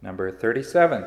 Number 37.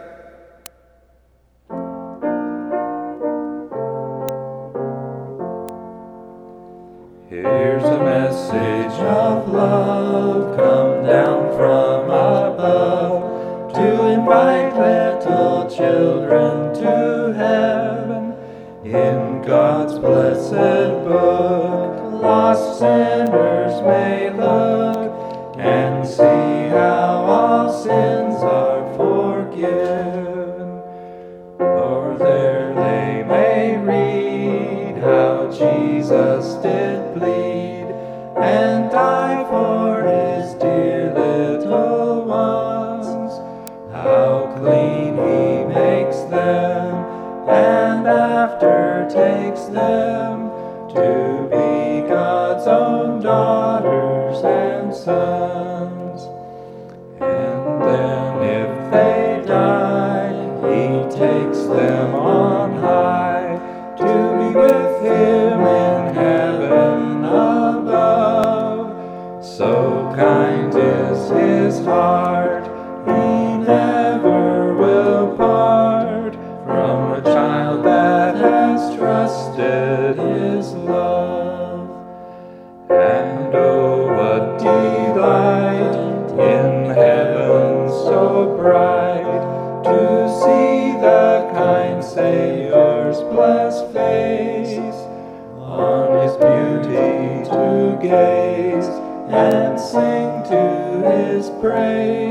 Here's a message of love come down from above to invite little children to heaven. In God's blessed book, lost sinners may look and see how all sins are forgiven. Or there they may read how Jesus did bleed and die for his dear little ones, how clean he makes them and after takes them to be God's own daughters and sons. And then if they die, he takes them on high to be with him in heaven above. So kind is his heart, he never will part from a child that has trusted his love. And oh, what delight in heaven so bright to see the kind Savior's blessed face, on his beauty to gaze and sing to his praise.